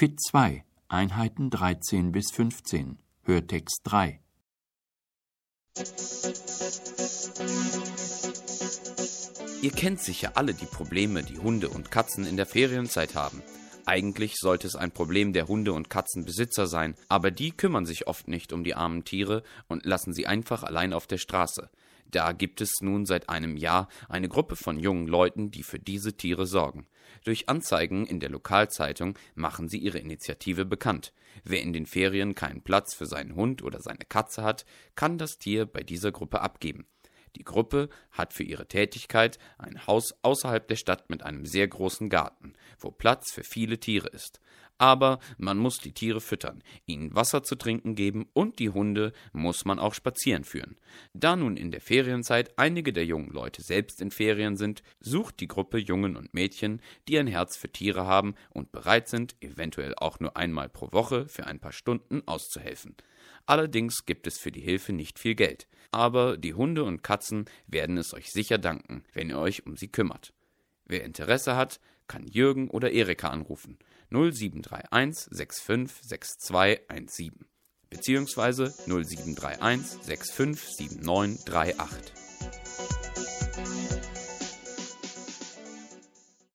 Fit 2, Einheiten 13 bis 15, Hörtext 3. Ihr kennt sicher alle die Probleme, die Hunde und Katzen in der Ferienzeit haben. Eigentlich sollte es ein Problem der Hunde- und Katzenbesitzer sein, aber die kümmern sich oft nicht um die armen Tiere und lassen sie einfach allein auf der Straße. Da gibt es nun seit einem Jahr eine Gruppe von jungen Leuten, die für diese Tiere sorgen. Durch Anzeigen in der Lokalzeitung machen sie ihre Initiative bekannt. Wer in den Ferien keinen Platz für seinen Hund oder seine Katze hat, kann das Tier bei dieser Gruppe abgeben. Die Gruppe hat für ihre Tätigkeit ein Haus außerhalb der Stadt mit einem sehr großen Garten, wo Platz für viele Tiere ist. Aber man muss die Tiere füttern, ihnen Wasser zu trinken geben und die Hunde muss man auch spazieren führen. Da nun in der Ferienzeit einige der jungen Leute selbst in Ferien sind, sucht die Gruppe Jungen und Mädchen, die ein Herz für Tiere haben und bereit sind, eventuell auch nur einmal pro Woche für ein paar Stunden auszuhelfen. Allerdings gibt es für die Hilfe nicht viel Geld. Aber die Hunde und Katzen werden es euch sicher danken, wenn ihr euch um sie kümmert. Wer Interesse hat, kann Jürgen oder Erika anrufen. 0731 65 6217 bzw. 0731 65 7938.